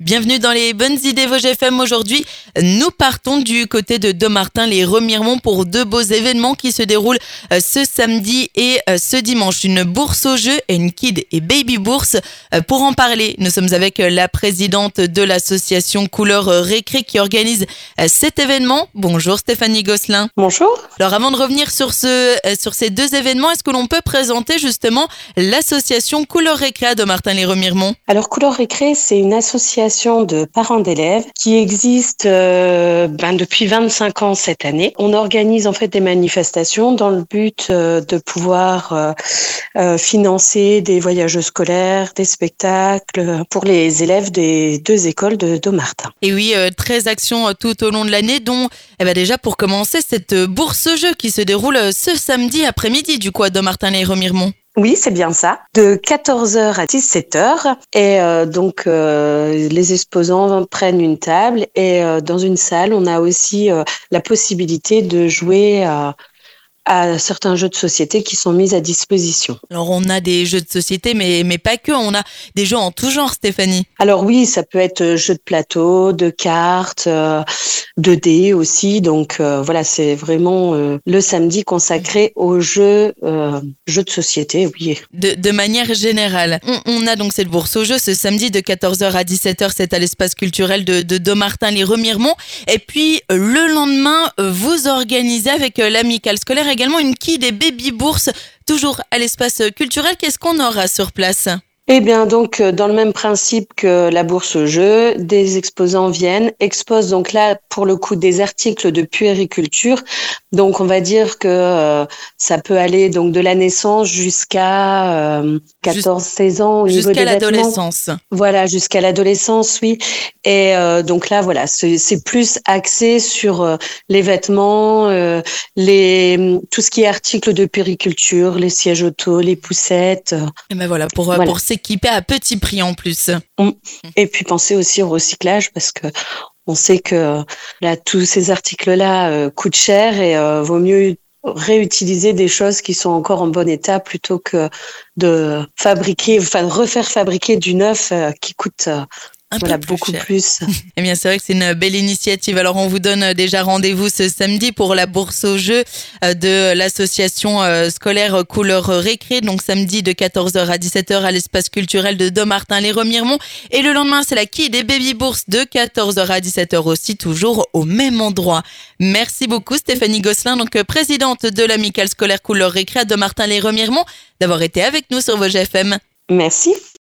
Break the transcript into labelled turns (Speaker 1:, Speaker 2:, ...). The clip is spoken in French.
Speaker 1: Bienvenue dans les bonnes idées Vosges FM. Aujourd'hui, nous partons du côté de Dommartin-les-Remiremont pour deux beaux événements qui se déroulent ce samedi et ce dimanche. Une bourse aux jeux et une Kid et Baby Bourse. Pour en parler, nous sommes avec la présidente de l'association Couleur Récré qui organise cet événement. Bonjour Stéphanie Gosselin.
Speaker 2: Bonjour.
Speaker 1: Alors avant de revenir sur ces deux événements, est-ce que l'on peut présenter justement l'association Couleur Récré à Dommartin-les-Remiremont?
Speaker 2: Alors Couleur Récré, c'est une association de parents d'élèves qui existe depuis 25 ans cette année. On organise en fait des manifestations dans le but de pouvoir financer des voyages scolaires, des spectacles pour les élèves des deux écoles de Dommartin.
Speaker 1: Et oui, 13 actions tout au long de l'année, dont déjà pour commencer cette bourse jeu qui se déroule ce samedi après-midi du coup à Dommartin-les-Remiremont.
Speaker 2: Oui, c'est bien ça. De 14h à 17h. Et donc, les exposants prennent une table et dans une salle, on a aussi la possibilité de jouer à certains jeux de société qui sont mis à disposition.
Speaker 1: Alors, on a des jeux de société, mais pas que. On a des jeux en tout genre, Stéphanie.
Speaker 2: Alors oui, ça peut être jeux de plateau, de cartes, de dés aussi. Donc voilà, c'est vraiment le samedi consacré aux jeux de société, oui.
Speaker 1: De manière générale, on a donc cette bourse aux jeux ce samedi de 14h à 17h, c'est à l'espace culturel de Dommartin-les-Remiremont. Et puis le lendemain, vous organisez avec l'amicale scolaire également une Kid et Baby Bourse, toujours à l'espace culturel. Qu'est-ce qu'on aura sur place ?
Speaker 2: Eh bien, donc, dans le même principe que la bourse aux jeux, des exposants viennent, exposent donc là, pour le coup, des articles de puériculture. Donc, on va dire que ça peut aller donc de la naissance jusqu'à 14-16 ans au niveau des
Speaker 1: jusqu'à
Speaker 2: vêtements.
Speaker 1: l'adolescence.
Speaker 2: Voilà, jusqu'à l'adolescence, oui. Et donc là, voilà, c'est plus axé sur les vêtements, tout ce qui est articles de puériculture, les sièges auto, les poussettes.
Speaker 1: Et voilà, pour s'équiper à petit prix en plus.
Speaker 2: Et puis penser aussi au recyclage parce que on sait que là, tous ces articles-là coûtent cher et vaut mieux réutiliser des choses qui sont encore en bon état plutôt que de refaire fabriquer du neuf qui coûte beaucoup plus.
Speaker 1: Eh bien, c'est vrai que c'est une belle initiative. Alors, on vous donne déjà rendez-vous ce samedi pour la bourse aux jeux de l'association scolaire Couleur Récré. Donc, samedi de 14h à 17h à l'espace culturel de Dommartin-les-Remiremont. Et le lendemain, c'est la Kid et Baby Bourse de 14h à 17h aussi, toujours au même endroit. Merci beaucoup, Stéphanie Gosselin, donc présidente de l'amicale scolaire Couleur Récré à Dommartin-les-Remiremont, d'avoir été avec nous sur Vosges FM.
Speaker 2: Merci.